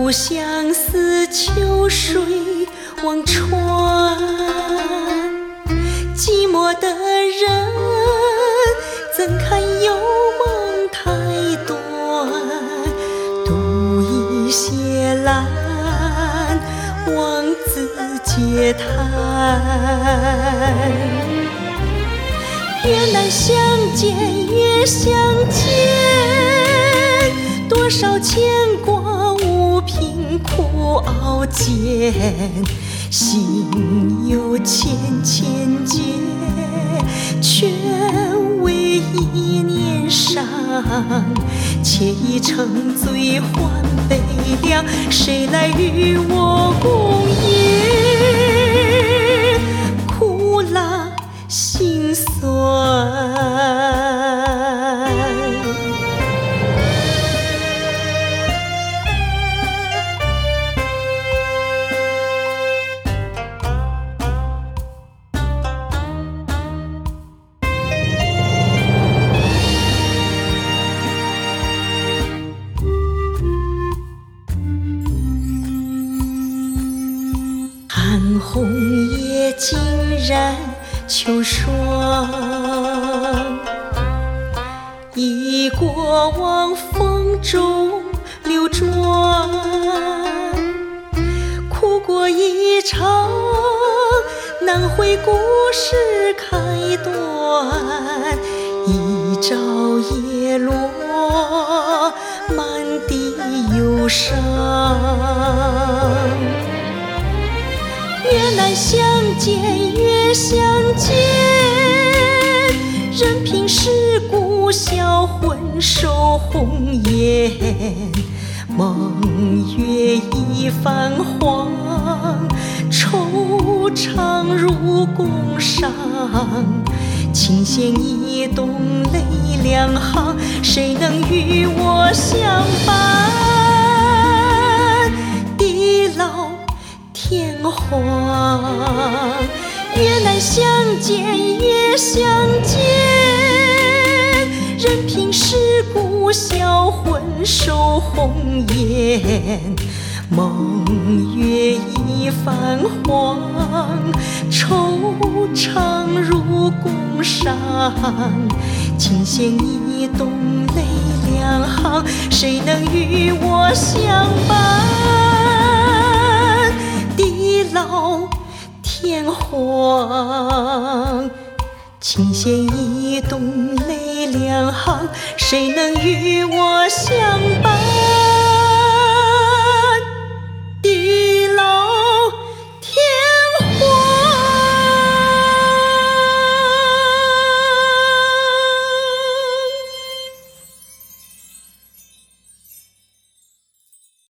相思秋水望穿，寂寞的人怎堪有梦太短？独倚斜栏望子嗟叹，越难相见越相见，多少牵挂无凭苦熬煎，心有千千结，却为一念伤。且已成醉换悲凉，谁来与我共饮苦辣辛酸？寒红叶尽染秋霜，忆过往风中流转，哭过一场难悔故事开端，一朝叶落满地忧伤。越难相见越相见，任凭世故销魂守红颜。梦月已泛黄，惆怅如宫上。琴弦一动泪两行，谁能与我相伴？地老天荒，越难相见越相见，任凭世故销魂守红颜。梦月已泛黄，惆怅如宫上。琴弦一动泪两行，谁能与我相伴？地老天荒，琴弦一动泪两行，谁能与我相伴？